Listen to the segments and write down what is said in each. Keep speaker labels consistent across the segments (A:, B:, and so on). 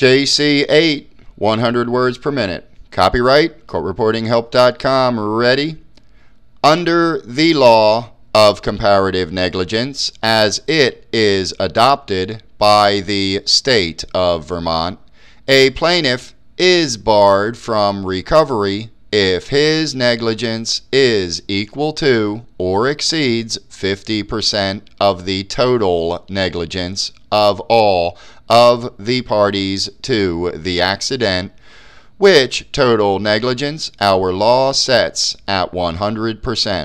A: JC8, 100 words per minute. Copyright, courtreportinghelp.com. Ready? Under the law of comparative negligence, as it is adopted by the state of Vermont, a plaintiff is barred from recovery if his negligence is equal to or exceeds 50% of the total negligence of all of the parties to the accident, which total negligence our law sets at 100%.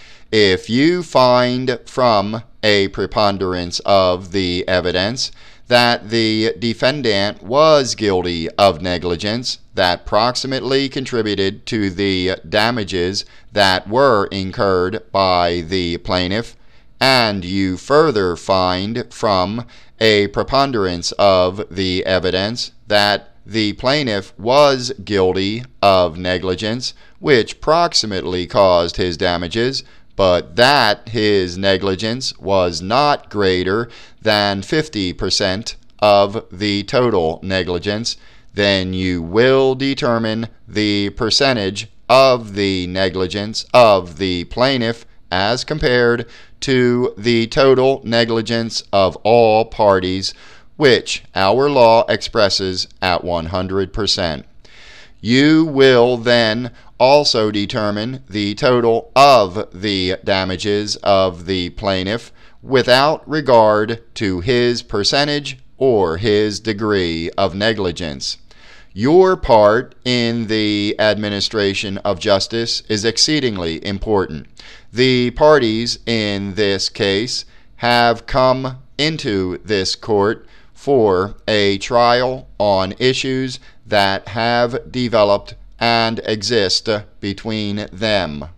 A: If you find from a preponderance of the evidence that the defendant was guilty of negligence that proximately contributed to the damages that were incurred by the plaintiff, and you further find from a preponderance of the evidence that the plaintiff was guilty of negligence which proximately caused his damages, but that his negligence was not greater than 50% of the total negligence, then you will determine the percentage of the negligence of the plaintiff as compared to the total negligence of all parties, which our law expresses at 100%. You will then also determine the total of the damages of the plaintiff without regard to his percentage or his degree of negligence. Your part in the administration of justice is exceedingly important. The parties in this case have come into this court for a trial on issues that have developed and exist between them.